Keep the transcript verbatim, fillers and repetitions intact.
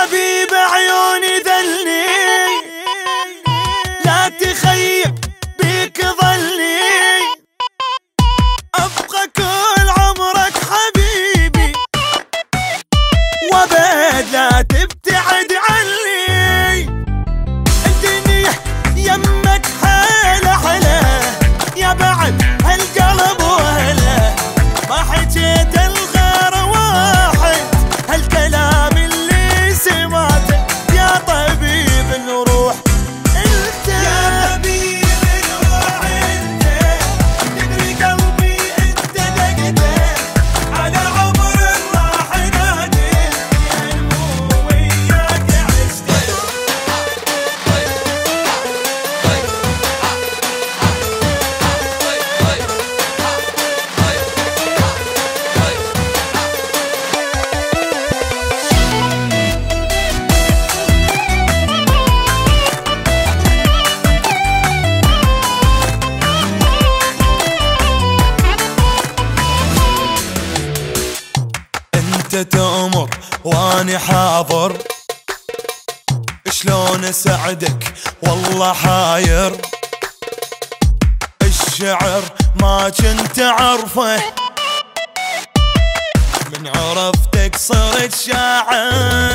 حبيب عيوني ذلني، لا تخيب بيك ظلني، ابقى كل عمرك حبيبي وابد لا تبتعد عني. الدنيا يمك حيله حلا يا بعد هالقلب وهلا، ما حكيت الغير واحد هالكلام اللي سمعته يا طبيب الروح انت، يا طبيب الروح انت، تدري قلبي انت دقته على عمر راح نادي مو وياك عشته. انت تأمر واني حاضر، شلون اساعدك والله حاير، الشعر ما كنت اعرفه من عرفتك صرت شاعر.